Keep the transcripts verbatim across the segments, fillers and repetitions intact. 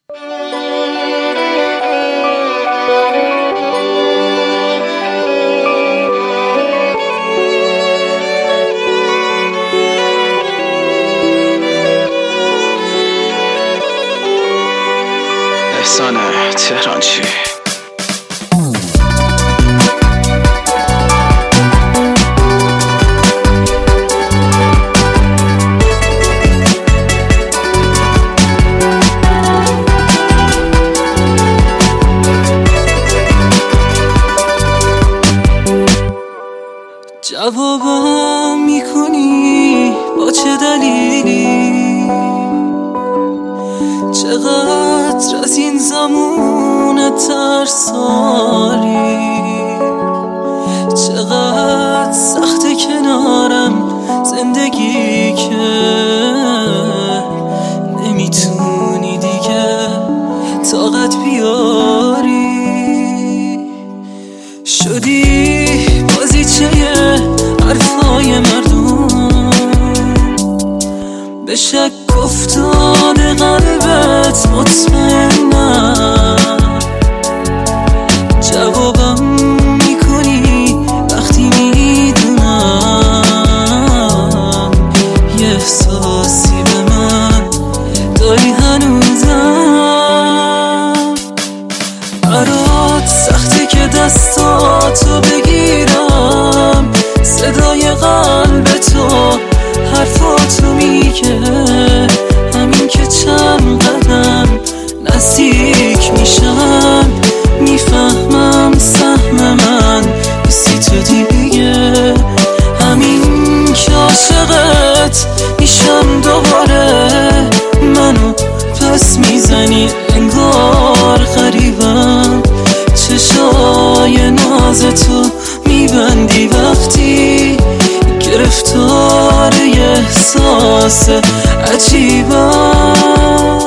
احسان تهرانچی. جوابم میکنی با چه دلیلی؟ چقدر از این زمون ترسالی، چقدر سخت کنارم زندگی که نمیتونی دیگه طاقت بیاری. شدی بازیچه حرفای مردم، به شک افتاده قلبت مطمئنم. جوابم میکنی وقتی میدونم یه احساسی به من داری هنوزم. برات سخته که دستاتو بگیرم، صدای قلب تو حرفاتو میگه، همین که چند قدم نزدیک میشم میفهمم سهم من بسی تو دیگه. همین که عاشقت میشم دوباره، منو پس میزنی انگار غریبم. چشای ناز تو میبندی وقتی گرفتار یه احساس عجیبم.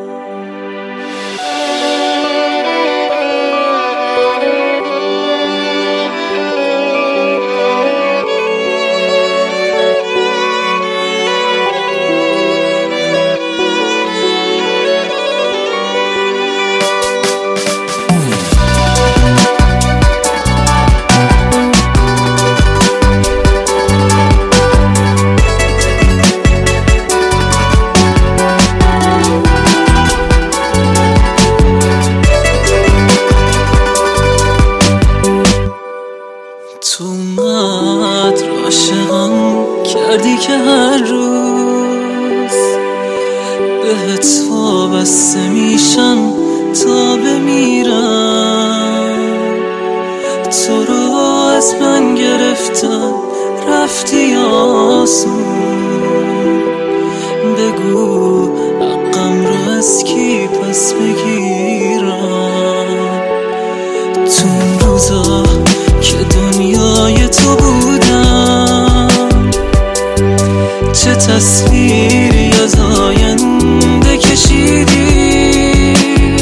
تو اونقدر عاشقم کردی که هر روز بهت وابسته میشم تا بمیرم. تو رو از من گرفتم رفتی آسون، بگو حقم رو از کی پس بگیرم. تو اون روزا که دنیای تو بودم، چه تصویری از آینده کشیدی.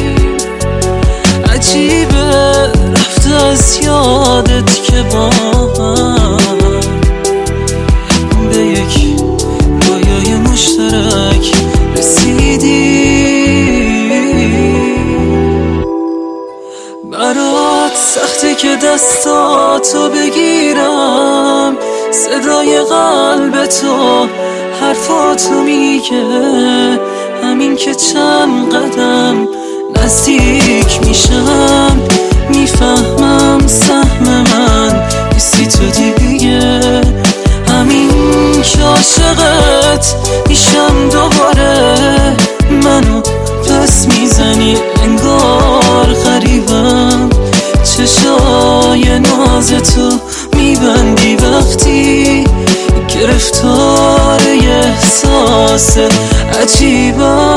عجیبه رفته از یادت که با هم به یک رویای مشترک رسیدی. برات سخته که دستاتو بگیرم، صدای قلب تو حرفاتو میگه، همین که چند قدم نزدیک میشم میفهمم سهم من بسی تو دیگه. همین که عاشقت میشم دوباره، منو پس میزنی انگار غریبم. چشای ناز تو میبندی وقتی گرفتار یه احساس عجیبم.